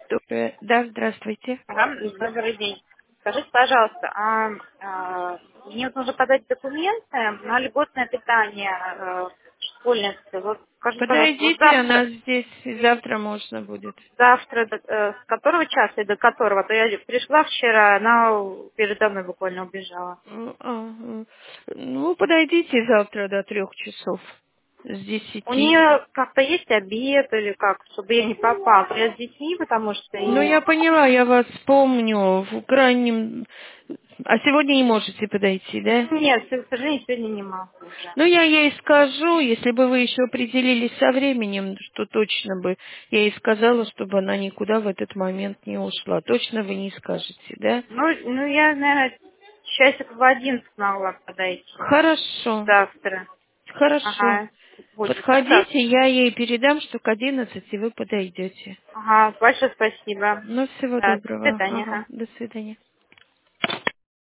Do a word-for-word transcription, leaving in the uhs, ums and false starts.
Доброе. Да, здравствуйте. Ага, добрый день. Скажите, пожалуйста, а, а, мне вот нужно подать документы на льготное питание э, школьницы. Вот скажите, пожалуйста, вот Подойдите, она завтра, здесь, и завтра можно будет. завтра до- э, с которого часа и до которого? А то я пришла вчера, она передо мной буквально убежала. М, а, м. Ну, подойдите завтра до трех часов. С У десяти. нее как-то есть обед или как, чтобы я не попала? Я с детьми, потому что Ну, и... я поняла, я вас помню. В крайнем... А сегодня не можете подойти, да? Нет, к сожалению, сегодня не могу уже. Ну, я ей скажу, если бы вы еще определились со временем, что точно бы, я ей сказала, чтобы она никуда в этот момент не ушла. Точно вы не скажете, да? Ну, ну я, наверное, часик в одиннадцать могла подойти Хорошо, завтра. хорошо. Ага, будет, да, Подходите, завтра. я ей передам, что к одиннадцати вы подойдете. Ага, большое спасибо. Ну, всего Да, до доброго. свидания. Ага. Ага, до свидания.